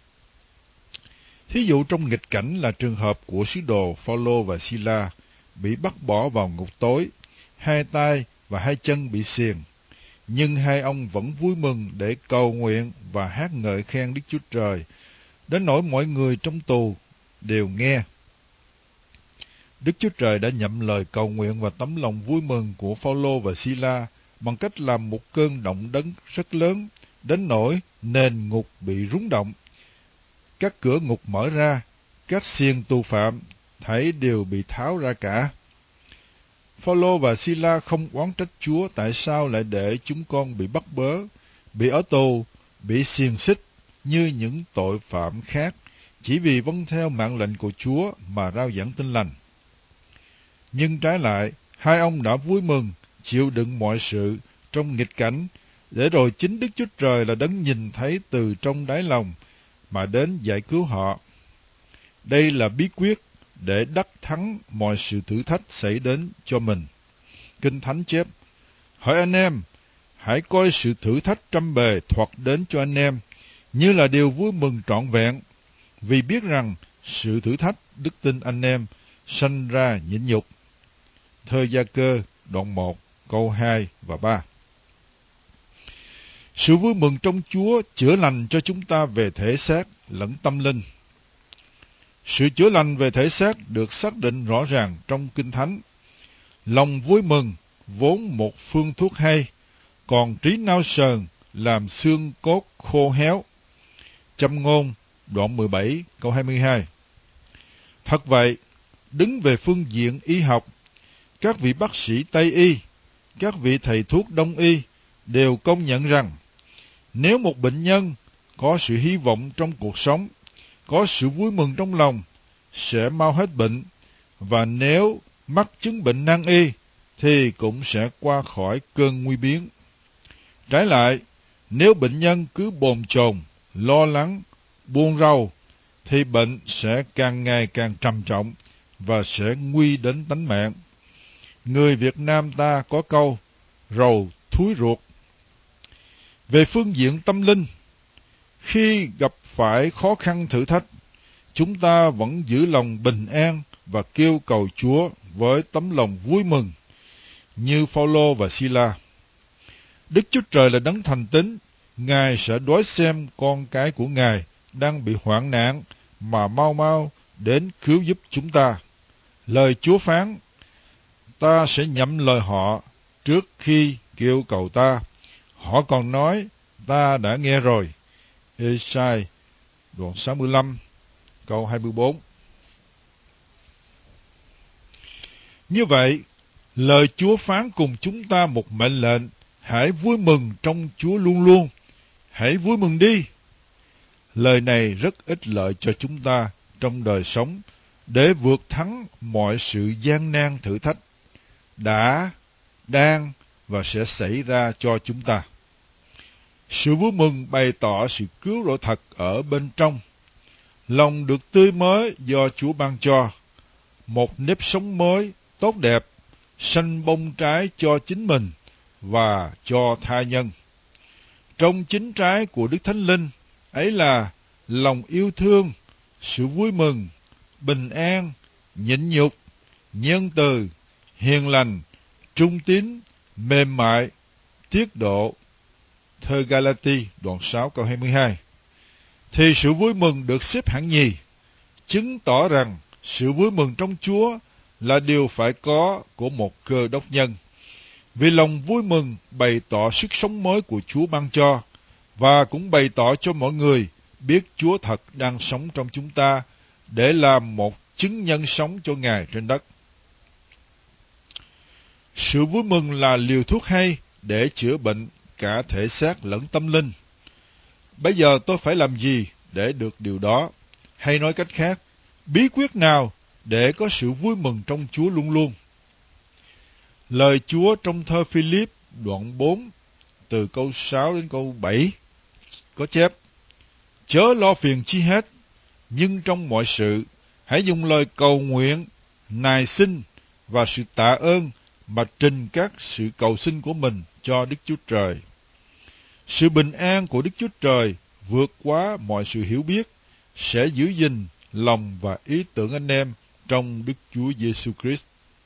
Thí dụ trong nghịch cảnh là trường hợp của sứ đồ Phao-lô và Si-la bị bắt bỏ vào ngục tối, hai tay và hai chân bị xiềng, nhưng hai ông vẫn vui mừng để cầu nguyện và hát ngợi khen Đức Chúa Trời, đến nỗi mọi người trong tù đều nghe. Đức Chúa Trời đã nhậm lời cầu nguyện và tấm lòng vui mừng của Phao-lô và Si-la bằng cách làm một cơn động đất rất lớn, đến nỗi nền ngục bị rúng động. Các cửa ngục mở ra, các xiềng tù phạm thảy đều bị tháo ra cả. Phao-lô và Si-la không oán trách Chúa tại sao lại để chúng con bị bắt bớ, bị ở tù, bị xiềng xích như những tội phạm khác, chỉ vì vâng theo mạng lệnh của Chúa mà rao giảng tin lành. Nhưng trái lại, hai ông đã vui mừng, chịu đựng mọi sự trong nghịch cảnh, để rồi chính Đức Chúa Trời là đấng nhìn thấy từ trong đáy lòng mà đến giải cứu họ. Đây là bí quyết để đắc thắng mọi sự thử thách xảy đến cho mình. Kinh Thánh chép: Hỡi anh em, hãy coi sự thử thách trăm bề thoạt đến cho anh em như là điều vui mừng trọn vẹn, vì biết rằng sự thử thách đức tin anh em sanh ra nhịn nhục. Thơ Gia Cơ đoạn 1 câu 2 và 3. Sự vui mừng trong Chúa chữa lành cho chúng ta về thể xác lẫn tâm linh. Sự chữa lành về thể xác được xác định rõ ràng trong Kinh Thánh. Lòng vui mừng vốn một phương thuốc hay, còn trí nao sờn làm xương cốt khô héo. Châm ngôn đoạn 17 câu 22. Thật vậy, đứng về phương diện y học, các vị bác sĩ Tây y, các vị thầy thuốc Đông y đều công nhận rằng nếu một bệnh nhân có sự hy vọng trong cuộc sống, có sự vui mừng trong lòng, sẽ mau hết bệnh, và nếu mắc chứng bệnh nan y thì cũng sẽ qua khỏi cơn nguy biến. Trái lại, nếu bệnh nhân cứ bồn chồn, lo lắng, buồn rầu, thì bệnh sẽ càng ngày càng trầm trọng và sẽ nguy đến tánh mạng. Người Việt Nam ta có câu rầu thúi ruột. Về phương diện tâm linh, khi gặp phải khó khăn thử thách, chúng ta vẫn giữ lòng bình an và kêu cầu Chúa với tấm lòng vui mừng, như Phao-lô và Si-la. Đức Chúa Trời là đấng thành tín, Ngài sẽ đoái xem con cái của Ngài đang bị hoạn nạn mà mau mau đến cứu giúp chúng ta. Lời Chúa phán: Ta sẽ nhậm lời họ trước khi kêu cầu ta. Họ còn nói: Ta đã nghe rồi. Ê-sai đoạn 65 câu 24. Như vậy, lời Chúa phán cùng chúng ta một mệnh lệnh: hãy vui mừng trong Chúa luôn luôn. Hãy vui mừng đi. Lời này rất ích lợi cho chúng ta trong đời sống để vượt thắng mọi sự gian nan thử thách đã, đang và sẽ xảy ra cho chúng ta. Sự vui mừng bày tỏ sự cứu rỗi thật ở bên trong. Lòng được tươi mới do Chúa ban cho. Một nếp sống mới, tốt đẹp, sanh bông trái cho chính mình và cho tha nhân. Trong chính trái của Đức Thánh Linh Ấy là lòng yêu thương, sự vui mừng, bình an, nhịn nhục, nhân từ, hiền lành, trung tín, mềm mại, tiết độ. Thơ Galati đoạn 6 câu 22. Thì sự vui mừng được xếp hạng nhì, chứng tỏ rằng sự vui mừng trong Chúa là điều phải có của một cơ đốc nhân. Vì lòng vui mừng bày tỏ sức sống mới của Chúa ban cho, và cũng bày tỏ cho mọi người biết Chúa thật đang sống trong chúng ta để làm một chứng nhân sống cho Ngài trên đất. Sự vui mừng là liều thuốc hay để chữa bệnh cả thể xác lẫn tâm linh. Bây giờ tôi phải làm gì để được điều đó? Hay nói cách khác, bí quyết nào để có sự vui mừng trong Chúa luôn luôn? Lời Chúa trong thơ Philip đoạn 4 từ câu 6 đến câu 7 có chép: Chớ lo phiền chi hết, nhưng trong mọi sự hãy dùng lời cầu nguyện, nài xin và sự tạ ơn mà trình các sự cầu xin của mình cho Đức Chúa Trời. Sự bình an của Đức Chúa Trời vượt quá mọi sự hiểu biết sẽ giữ gìn lòng và ý tưởng anh em trong Đức Chúa Giêsu Christ.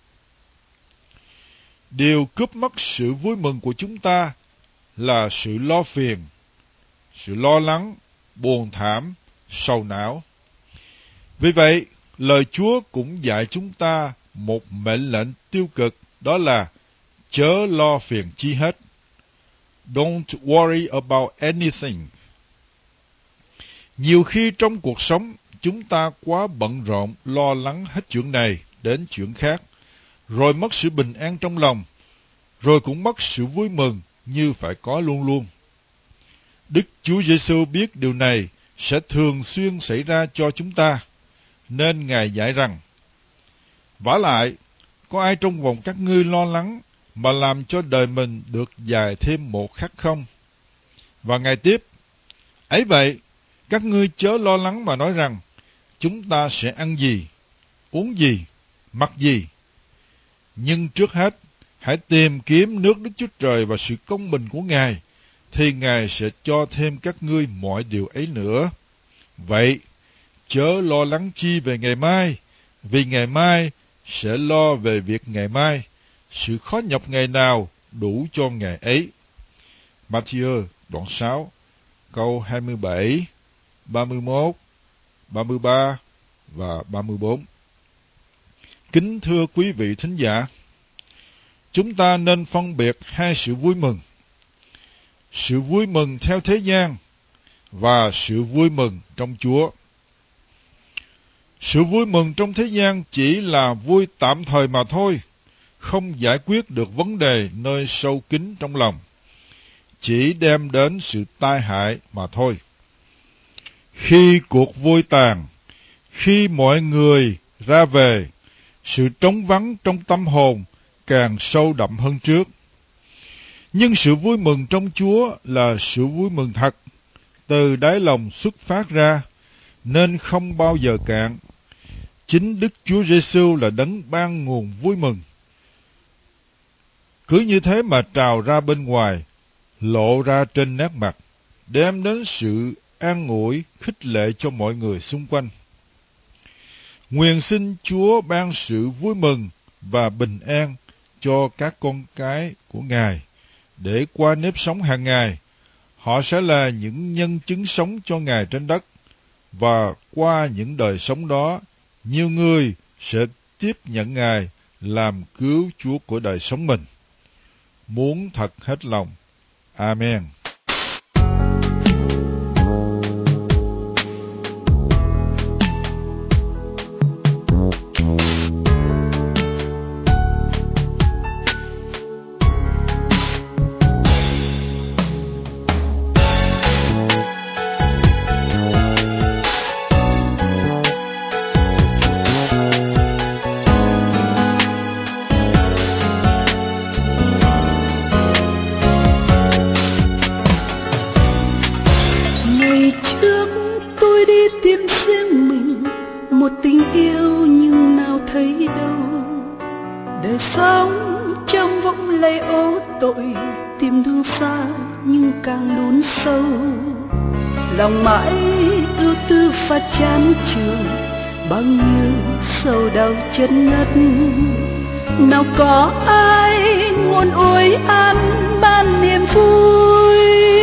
Điều cướp mất sự vui mừng của chúng ta là sự lo phiền, sự lo lắng, buồn thảm, sầu não. Vì vậy, lời Chúa cũng dạy chúng ta một mệnh lệnh tiêu cực, đó là chớ lo phiền chi hết. Don't worry about anything. Nhiều khi trong cuộc sống, chúng ta quá bận rộn lo lắng hết chuyện này đến chuyện khác, rồi mất sự bình an trong lòng, rồi cũng mất sự vui mừng như phải có luôn luôn. Đức Chúa Giêsu biết điều này sẽ thường xuyên xảy ra cho chúng ta, nên Ngài dạy rằng: Vả lại, có ai trong vòng các ngươi lo lắng mà làm cho đời mình được dài thêm một khắc không? Và Ngài tiếp: Ấy vậy, các ngươi chớ lo lắng mà nói rằng: chúng ta sẽ ăn gì, uống gì, mặc gì. Nhưng trước hết, hãy tìm kiếm nước Đức Chúa Trời và sự công bình của Ngài, thì Ngài sẽ cho thêm các ngươi mọi điều ấy nữa. Vậy, chớ lo lắng chi về ngày mai, vì ngày mai sẽ lo về việc ngày mai. Sự khó nhọc ngày nào đủ cho ngày ấy. Matthew đoạn 6 câu 27, 31, 33 và 34. Kính thưa quý vị thính giả, chúng ta nên phân biệt hai sự vui mừng: sự vui mừng theo thế gian và sự vui mừng trong Chúa. Sự vui mừng trong thế gian chỉ là vui tạm thời mà thôi, không giải quyết được vấn đề nơi sâu kín trong lòng, chỉ đem đến sự tai hại mà thôi. Khi cuộc vui tàn, khi mọi người ra về, sự trống vắng trong tâm hồn càng sâu đậm hơn trước. Nhưng sự vui mừng trong Chúa là sự vui mừng thật, từ đáy lòng xuất phát ra, nên không bao giờ cạn. Chính Đức Chúa Giêsu là đấng ban nguồn vui mừng. Cứ như thế mà trào ra bên ngoài, lộ ra trên nét mặt, đem đến sự an ủi, khích lệ cho mọi người xung quanh. Nguyện xin Chúa ban sự vui mừng và bình an cho các con cái của Ngài, để qua nếp sống hàng ngày, họ sẽ là những nhân chứng sống cho Ngài trên đất, và qua những đời sống đó, nhiều người sẽ tiếp nhận Ngài làm cứu Chúa của đời sống mình. Muốn thật hết lòng. Amen. càng lún sâu, lòng mãi ưu tư phát chán chường, bao nhiêu sầu đau chân ngất. Nào có ai nguồn ôi an ban niềm vui,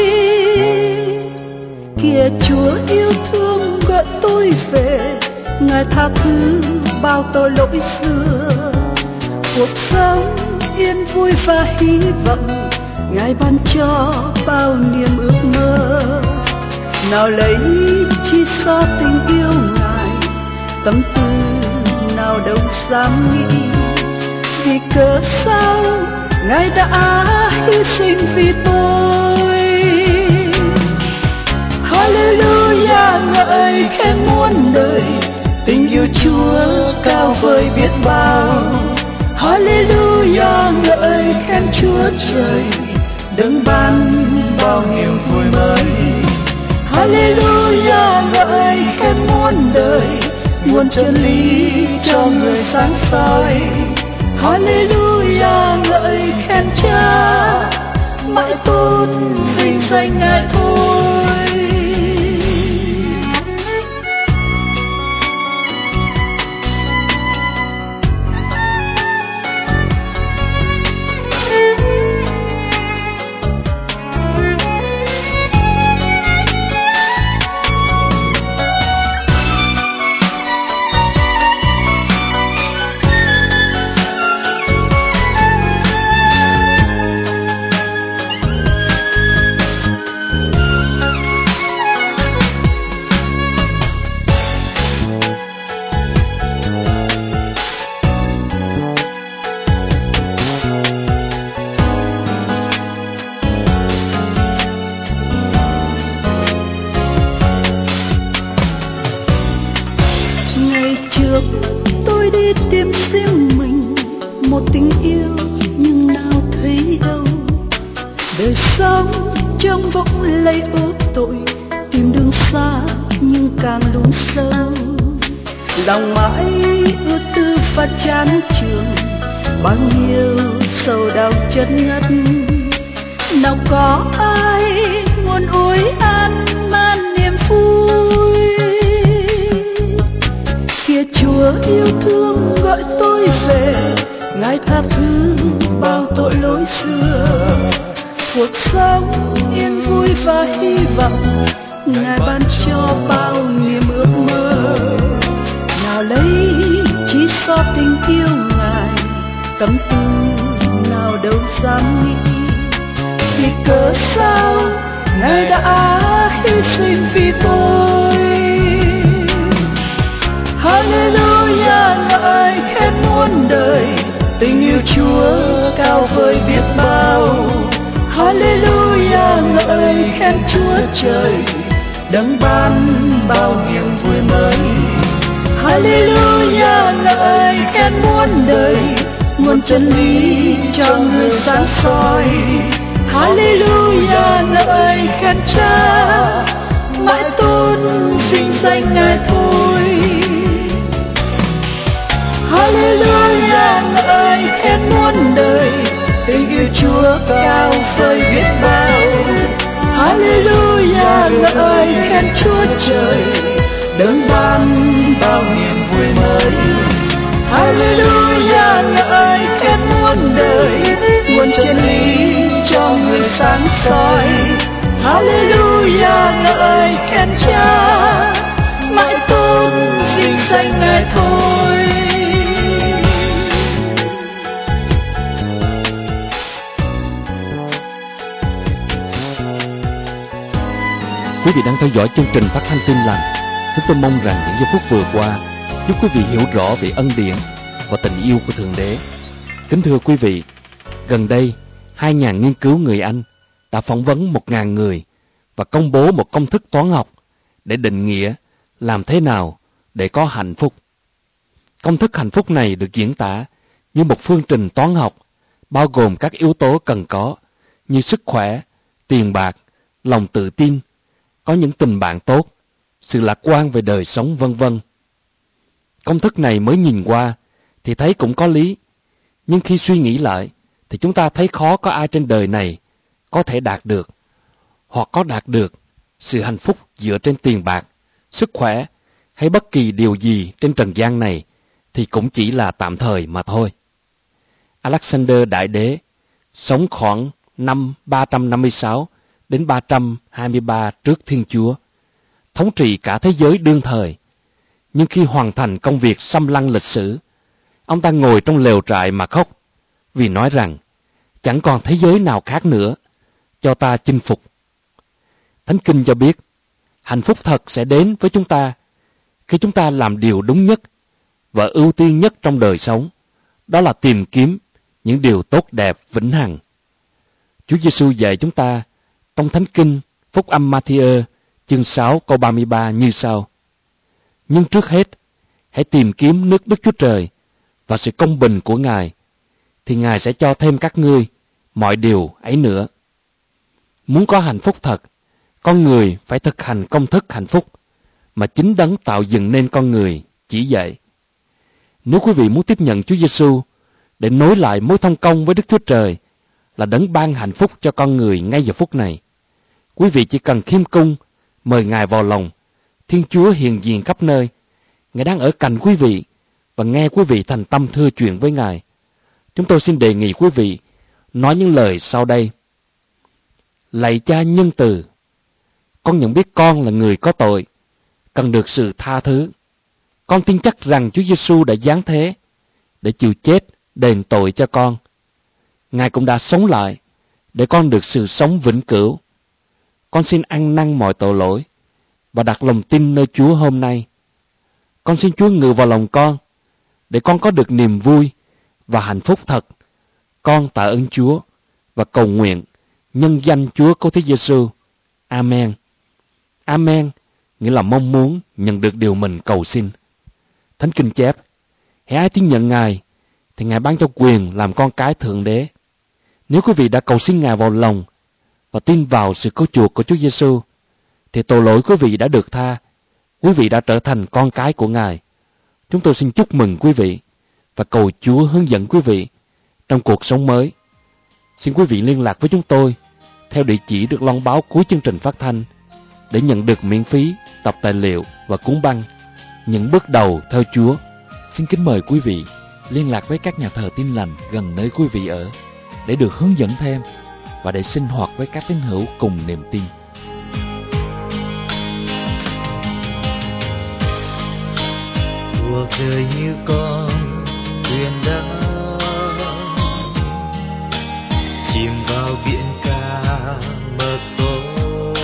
kìa Chúa yêu thương gọi tôi về, Ngài tha thứ bao tội lỗi xưa. Cuộc sống yên vui và hy vọng, Ngài ban cho bao niềm ước mơ. Nào lấy chi so tình yêu Ngài, tâm tư nào đâu dám nghĩ. Vì cớ sao Ngài đã hy sinh vì tôi. Hallelujah, ngợi khen muôn đời, tình yêu Chúa cao vời biết bao. Hallelujah, ngợi khen Chúa trời, đấng ban bao niềm vui mới. Hallelujah, ngợi khen muôn đời, nguồn chân lý cho người sáng soi. Hallelujah, ngợi khen Cha, mãi tôn vinh danh Ngài thôi. Tôi đi tìm xem mình một tình yêu nhưng nào thấy đâu. Đời sống trong vũng lầy ướt tội, tìm đường xa nhưng càng lún sâu. Lòng mãi ước tư phát chán trường, bao nhiêu sầu đau chất ngất. Nào có ai nguồn ôi an man niềm vui, kìa Chúa yêu thương gọi tôi về, Ngài tha thứ bao tội lỗi xưa. Cuộc sống yên vui và hy vọng, Ngài ban cho bao niềm ước mơ. Nào lấy chi so tình yêu Ngài, tâm tư nào đâu dám nghĩ. Vì cớ sao Ngài đã hy sinh vì tôi. Hallelujah, ngợi khen muôn đời, tình yêu Chúa cao vời biết bao. Hallelujah, ngợi khen Chúa trời, đấng ban bao niềm vui mới. Hallelujah, ngợi khen muôn đời, nguồn chân lý cho người sáng soi. Hallelujah, ngợi khen Cha, mãi tôn vinh danh Ngài thôi. Hallelujah, ngợi khen muôn đời, tình yêu Chúa cao vời biết bao. Hallelujah, ngợi khen Chúa trời, đấng ban bao niềm vui mới. Hallelujah, ngợi khen muôn đời, nguồn chân lý cho người sáng soi. Hallelujah, ngợi khen Cha, mãi tôn vinh danh Ngài thôi. Quý vị đang theo dõi chương trình phát thanh Tin Lành. Chúng tôi mong rằng những giây phút vừa qua giúp quý vị hiểu rõ về ân điển và tình yêu của Thượng Đế. Kính thưa quý vị, gần đây 2 nhà nghiên cứu người Anh đã phỏng vấn 1.000 người và công bố một công thức toán học để định nghĩa làm thế nào để có hạnh phúc. Công thức hạnh phúc này được diễn tả như một phương trình toán học bao gồm các yếu tố cần có như sức khỏe, tiền bạc, lòng tự tin, có những tình bạn tốt, sự lạc quan về đời sống vân vân. Công thức này mới nhìn qua thì thấy cũng có lý, nhưng khi suy nghĩ lại thì chúng ta thấy khó có ai trên đời này có thể đạt được, hoặc có đạt được sự hạnh phúc dựa trên tiền bạc, sức khỏe hay bất kỳ điều gì trên trần gian này thì cũng chỉ là tạm thời mà thôi. Alexander Đại Đế sống khoảng năm 356 đến 323 trước Thiên Chúa, thống trị cả thế giới đương thời. Nhưng khi hoàn thành công việc xâm lăng lịch sử, ông ta ngồi trong lều trại mà khóc, vì nói rằng chẳng còn thế giới nào khác nữa cho ta chinh phục. Thánh Kinh cho biết, hạnh phúc thật sẽ đến với chúng ta khi chúng ta làm điều đúng nhất và ưu tiên nhất trong đời sống, đó là tìm kiếm những điều tốt đẹp vĩnh hằng. Chúa Giêsu dạy chúng ta trong Thánh Kinh Phúc Âm Ma-thi-ơ chương 6 câu 33 như sau: Nhưng trước hết, hãy tìm kiếm nước Đức Chúa Trời và sự công bình của Ngài, thì Ngài sẽ cho thêm các ngươi mọi điều ấy nữa. Muốn có hạnh phúc thật, con người phải thực hành công thức hạnh phúc mà chính Đấng tạo dựng nên con người chỉ dạy. Nếu quý vị muốn tiếp nhận Chúa Giêsu để nối lại mối thông công với Đức Chúa Trời là Đấng ban hạnh phúc cho con người ngay giờ phút này, quý vị chỉ cần khiêm cung mời Ngài vào lòng. Thiên Chúa hiện diện khắp nơi, Ngài đang ở cạnh quý vị và nghe quý vị thành tâm thưa chuyện với Ngài. Chúng tôi xin đề nghị quý vị nói những lời sau đây: Lạy Cha nhân từ, con nhận biết con là người có tội, cần được sự tha thứ. Con tin chắc rằng Chúa Giêsu đã giáng thế để chịu chết đền tội cho con. Ngài cũng đã sống lại để con được sự sống vĩnh cửu. Con xin ăn năn mọi tội lỗi và đặt lòng tin nơi Chúa hôm nay. Con xin Chúa ngự vào lòng con để con có được niềm vui và hạnh phúc thật. Con tạ ơn Chúa và cầu nguyện nhân danh Chúa Cứu Thế Giêsu. Amen. Amen nghĩa là mong muốn nhận được điều mình cầu xin. Thánh Kinh chép: hễ ai tin nhận Ngài thì Ngài ban cho quyền làm con cái Thượng Đế. Nếu quý vị đã cầu xin Ngài vào lòng và tin vào sự cứu chuộc của Chúa Giêsu, thì tội lỗi quý vị đã được tha. Quý vị đã trở thành con cái của Ngài. Chúng tôi xin chúc mừng quý vị và cầu Chúa hướng dẫn quý vị trong cuộc sống mới. Xin quý vị liên lạc với chúng tôi theo địa chỉ được loan báo cuối chương trình phát thanh để nhận được miễn phí tập tài liệu và cuốn băng Những bước đầu theo Chúa. Xin kính mời quý vị liên lạc với các nhà thờ Tin Lành gần nơi quý vị ở để được hướng dẫn thêm và để sinh hoạt với các tín hữu cùng niềm tin. Cuộc đời như con thuyền đã chìm vào biển cả mờ tối.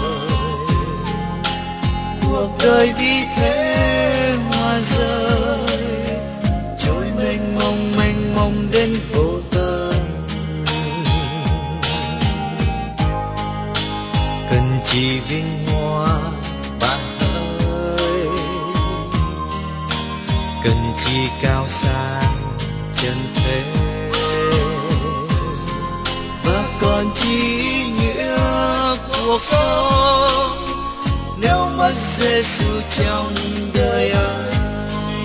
Cuộc đời vì thế hoa rơi trôi mênh mông đến vô tận. Cần chỉ vinh hoa bạn ơi, cần chi cao sang chân thế, và còn chi nghĩa cuộc sống nếu mất Giêsu trong đời anh.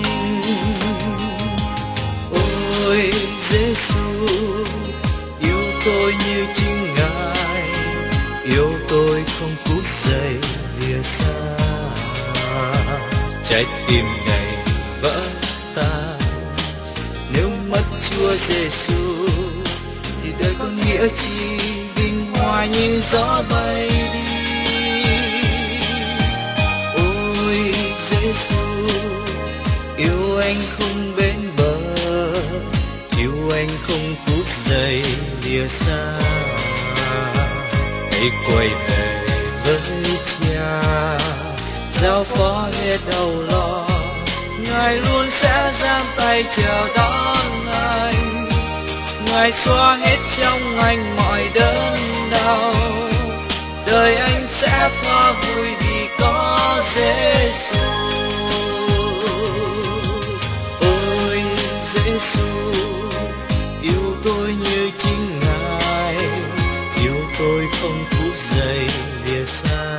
Ôi Giêsu yêu tôi như chính Ngài, yêu tôi không phút giây lìa xa. Trái tim này vỡ tan nếu mất Chúa Giêsu, thì đời con nghĩa chi vinh hoa như gió bay đi. Ôi Giêsu yêu anh không bến bờ, yêu anh không phút giây lìa xa. Hãy quay về với Cha, giao phó hết đau lo, Ngài luôn sẽ giang tay chào đón anh. Ngài xóa hết trong anh mọi đớn đau, đời anh sẽ thoa vui vì có Giêsu. Ôi Giêsu yêu tôi như chính Ngài, yêu tôi không phút giây lìa xa.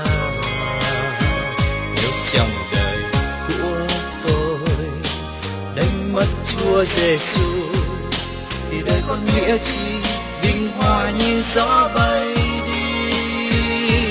Nếu trong đời của tôi đánh mất Chúa Giêsu, thì đời con nghĩa chi vinh hoa như gió bay đi.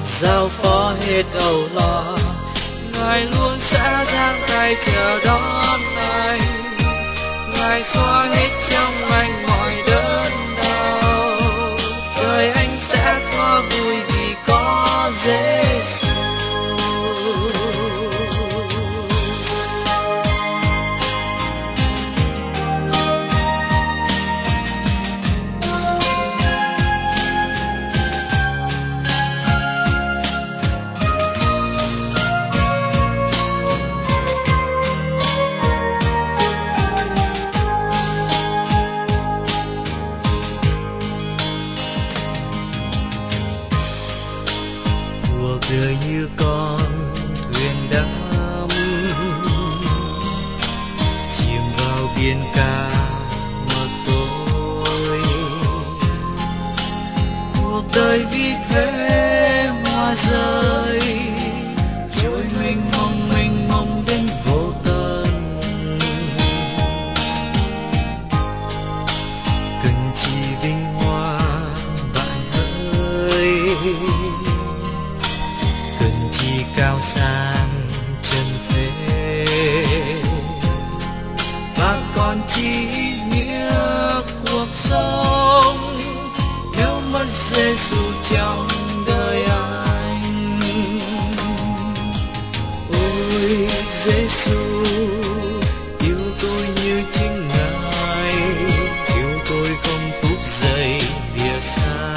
giao phó hết âu lo. Ngài luôn sẽ giang tay chờ đón anh, Ngài xóa hết trong anh mọi đớn đau. Đời anh sẽ có vui vì có Giêsu. Đời như con thuyền đắm chìm vào biển cả mờ tối. Cuộc đời vì thế hoa rơi trôi mênh mông đến vô tận. Cần chi vinh hoa bạn ơi, cao sang chân thế, và còn chi nghĩa cuộc sống nếu mất Giêsu trong đời anh. Ôi Giêsu yêu tôi như chính Ngài, yêu tôi không phút giây lìa xa.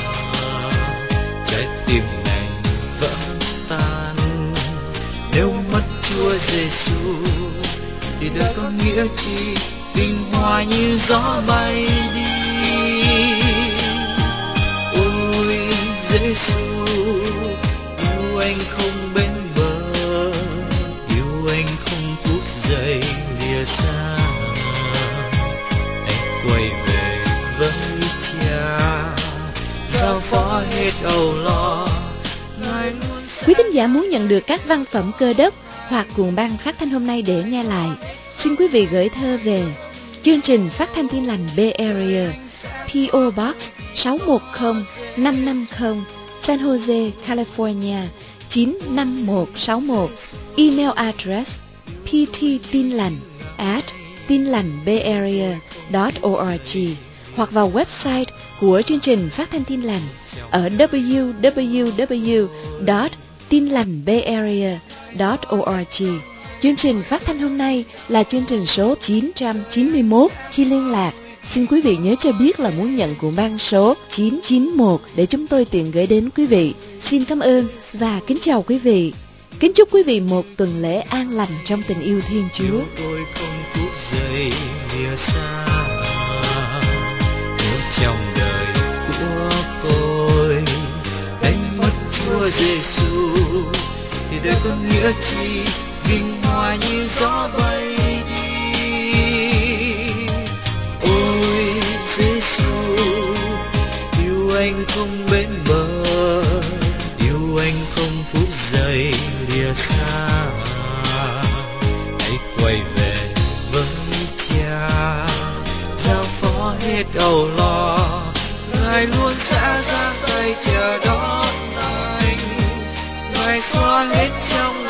Trái tim này vẫn tan nếu mất Chúa Giêsu, thì đời có nghĩa chi, tình hòa như gió bay đi. Ôi Giêsu yêu anh không bến bờ, yêu anh không phút giây lìa xa. Anh quay về với Cha, giao phó hết âu lo. Quý thính giả muốn nhận được các văn phẩm Cơ Đốc hoặc cuộn băng phát thanh hôm nay để nghe lại, xin quý vị gửi thơ về chương trình Phát thanh Tin lành Bay Area, P.O. Box 610550, San Jose, California 95161. Email address pttinlành@tinlành.bayarea.org, hoặc vào website của chương trình Phát thanh Tin lành ở www.tinlành.bayarea.org. Chương trình phát thanh hôm nay là chương trình số 991. Khi liên lạc, xin quý vị nhớ cho biết là muốn nhận cuộn băng số 991 để chúng tôi tiện gửi đến quý vị. Xin cảm ơn và kính chào quý vị. Kính chúc quý vị một tuần lễ an lành trong tình yêu Thiên Chúa. Tôi không phút giây lìa xa, nếu trong đời của tôi đánh mất Chúa Giêsu, thì đời có nghĩa chi, vinh hoa như gió bay đi. Ôi Giêsu yêu anh không bến bờ, yêu anh không phút giây lìa xa. Hãy quay về với Cha, giao phó hết âu lo. Ngài luôn sẽ giang tay chờ đón anh, Ngài xóa hết trong